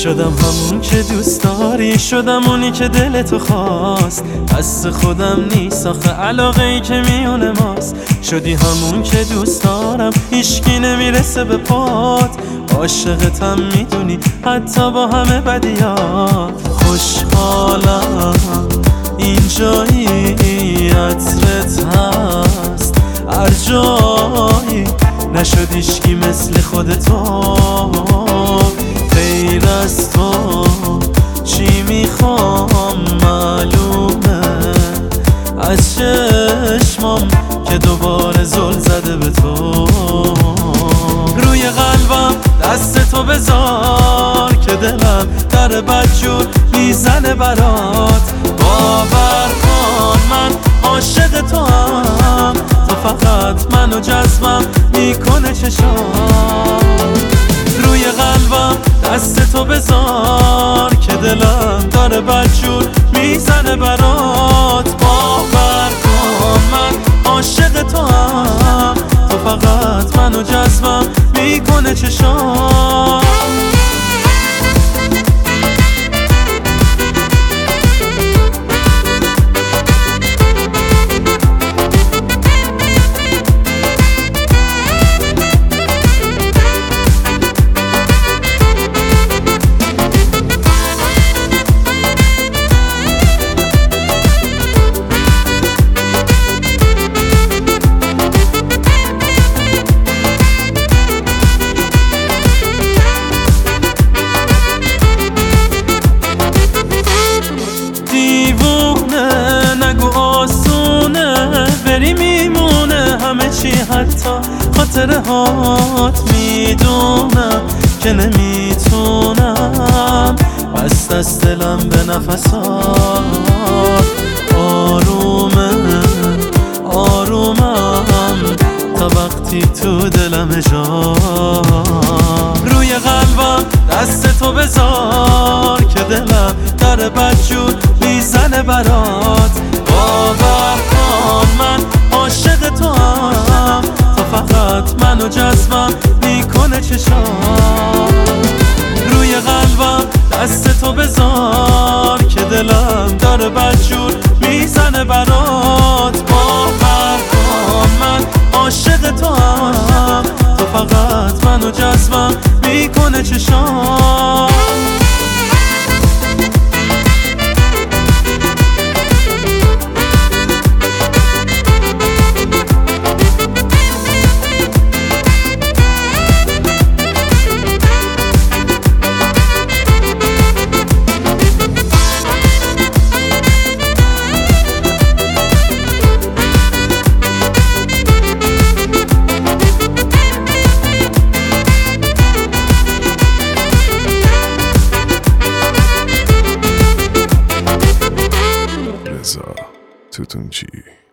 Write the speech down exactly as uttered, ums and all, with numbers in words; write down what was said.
شدم همون که دوست داری، شدم اونی که دلتو خواست. دست خودم نیست آخه علاقه ای که میونه ماست. شدی همون که دوست دارم، هیچکی نمیرسه به پات. عاشقتم میدونی حتی با همه بدیات. خوشحالم اینجایی، عطرت هست هر جایی، نشد هیچکی مثل خودتو. غیر از تو چی میخوام معلومه از چشمام که دوباره زل زده به تو. روی قلبم دست تو بذار که دلم در بدجور میزنه برات. باور کن من عاشق تو هم، تو فقط منو جذبم میکنه چشام. روی قلبم دست تو بذار که دلم داره بدجور میزنه برات. باور کن من عاشق تو هم، تو فقط منو جذبم میکنه چشام. بری میمونه همه چی، حتی خاطره هات میدونم که نمیتونم بست از دلم به نفسات. آرومه آرومم تا وقتی تو دلم جا. روی قلبم دست تو بذار که دلم در بدجور میزنه برات. باور کن من عاشق تو هم، تو فقط منو جذبم میکنه چشام. روی قلبم دست تو بذار که دلم داره بدجور میزنه برات. باور کن من عاشق تو هم، تو فقط منو جذبم میکنه چشام. توتونچی